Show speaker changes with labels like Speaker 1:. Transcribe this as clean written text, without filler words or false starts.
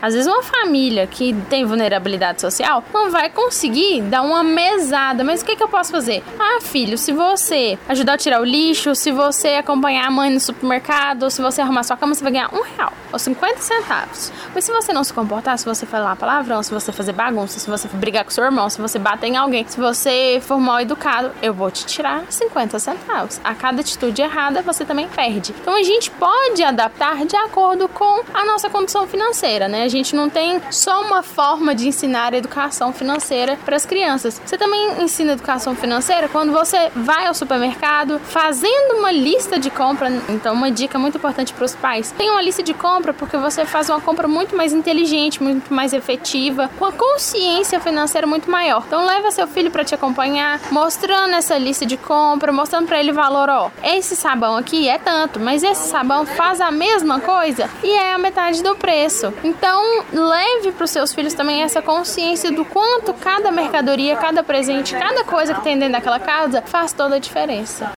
Speaker 1: Às vezes uma família que tem vulnerabilidade social não vai conseguir dar uma mesada. Mas o que eu posso fazer? Ah, filho, se você ajudar a tirar o lixo, se você acompanhar a mãe no supermercado, ou se você arrumar sua cama, você vai ganhar R$1 ou 50 centavos. Mas se você não se comportar, se você falar palavrão, se você fazer bagunça, se você brigar com seu irmão, se você bater em alguém, se você for mal educado, eu vou te tirar 50 centavos. A cada atitude errada, você também perde. Então a gente pode adaptar de acordo com a nossa condição financeira, né? A gente não tem só uma forma de ensinar educação financeira para as crianças. Você também ensina educação financeira quando você vai ao supermercado fazendo uma lista de compra. Então uma dica muito importante para os pais: tenha uma lista de compra, porque você faz uma compra muito mais inteligente, muito mais efetiva, com a consciência financeira muito maior. Então leva seu filho para te acompanhar, mostrando essa lista de compra, mostrando para ele o valor, ó, esse sabão aqui é tanto, mas esse sabão faz a mesma coisa e é a metade do preço. Então leve para os seus filhos também essa consciência do quanto cada mercadoria, cada presente, cada coisa que tem dentro daquela casa faz toda a diferença.